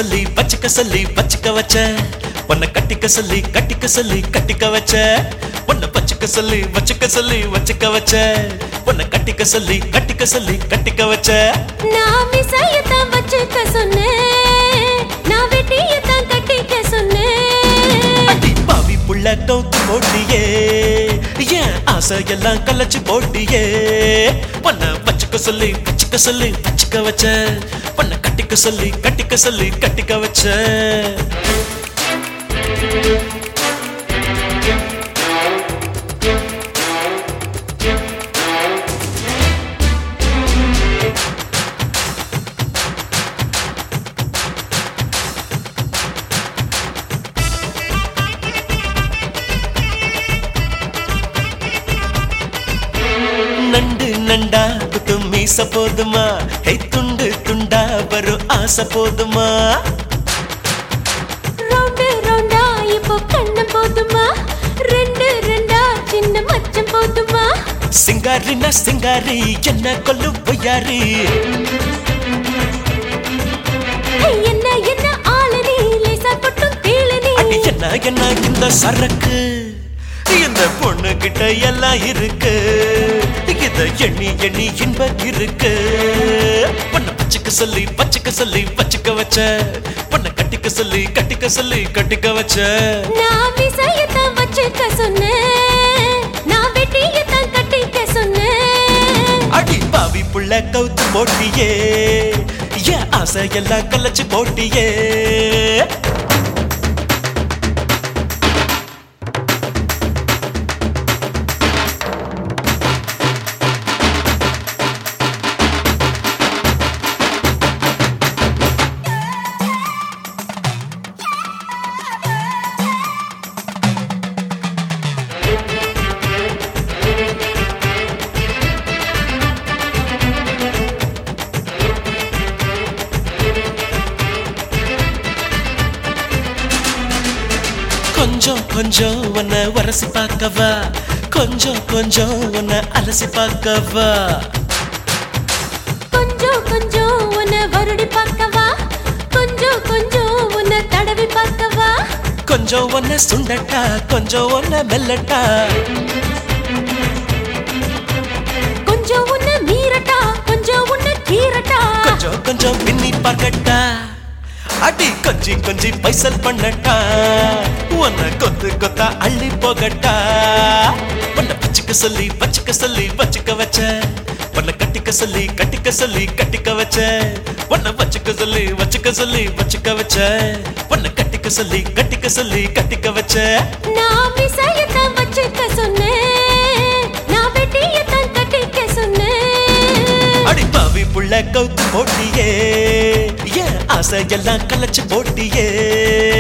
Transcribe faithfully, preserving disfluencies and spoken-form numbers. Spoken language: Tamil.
சொல்லி வச்சுக்க சொல்லி வச்சுக்க வச்ச உன்னை கட்டிக்க சொல்லி கட்டிக்க சொல்லி கட்டிக்க வச்ச உன்னை வச்சுக்க சொல்லி வச்சுக்க சொல்லி வச்சுக்க வச்ச உன்னை கட்டிக்க சொல்லி கட்டிக்க சொல்லி கட்டிக்க வச்ச நான் மிசையத்தான் வச்சுக்க சொன்னேன் நான் வெட்டியத்தான் கட்டிக்க சொன்னேன் அடி பாவி புள்ள கவுத்து போட்டியே ஏன் ஆசையெல்லாம் கலைச்சு போட்டியே உன்னை வச்சுக்க சொல்லி வச்சுக்க சொல்லி வச்சுக்க வச்ச உன்னை கட்டிக்க சொல்லி கட்டிக்க சொல்லி கட்டிக்க வச்ச நண்டு நண்டா குத்து மீச போதுமா ஹை துண்டு துண்டா வரும் ஆசை போதுமா ரவுண்டு ரவுண்டா இப்போ கண்ணம் போதுமா ரெண்டு ரெண்டா சின்ன மச்சம் போதுமா சிங்காரினா சிங்காரி என்ன கொல்லு பொய்யாரி என்ன என்ன ஆளனி லேசா கொட்டும் கீழனி அடி என்ன என்ன இந்த சரக்கு இந்த பொண்ணு கிட்ட எல்லாம் இருக்கு இத எண்ணி எண்ணி இன்ப இருக்கு உன்னை வச்சுக்க சொல்லி வச்சுக்க சொல்லி வச்சுக்க வச்ச உன்னை கட்டிக்க சொல்லி கட்டிக்க சொல்லி கட்டிக்க வச்ச நான் மிசையத்தான் வச்சுக்க சொன்னேன் நான் வெட்டியத்தான் கட்டிக்க சொன்னேன் அடி பாவி புள்ள கவுத்து போட்டியே ஏன் ஆசையெல்லாம் கலைச்சு போட்டியே கொஞ்சம் கொஞ்சம் உன்னை வரசி பார்க்கவா கொஞ்சம் கொஞ்சம் உன்னை அலசி பார்க்கவா கொஞ்சம் கொஞ்சம் உன்னை வருடி பார்க்கவா கொஞ்சம் கொஞ்சம் உன்னை தடவி பார்க்கவா கொஞ்சம் உன்னை சுண்டட்டா கொஞ்சம் உன்னை மெல்லட்டா கொஞ்சம் உன்னை மீறட்டா கொஞ்சம் உன்னை கீறட்டா கொஞ்சம் கொஞ்சம் பின்னி பார்க்கட்டா அடி கொஞ்சி கொஞ்சி பைசல் பண்ணட்டா உன்னை கொத்து கொத்தா அள்ளி போகட்டா உன்னை வச்சுக்க சொல்லி வச்சுக்க சொல்லி வச்சுக்க வச்ச உன்னை கட்டிக்க சொல்லி கட்டிக்க சொல்லி கட்டிக்க வச்ச உன்னை வச்சுக்க சொல்லி வச்சுக்க சொல்லி வச்சுக்க வச்ச உன்னை கட்டிக்க சொல்லி கட்டிக்க சொல்லி கட்டிக்க வச்ச நான் மிசையத்தான் வச்சுக்க சொன்னேன் நான் வெட்டியத்தான் கட்டிக்க சொன்னேன் அடி பாவி புள்ள கவுத்து போட்டியே ஏன் ஆசையெல்லாம் கலைச்சு போட்டியே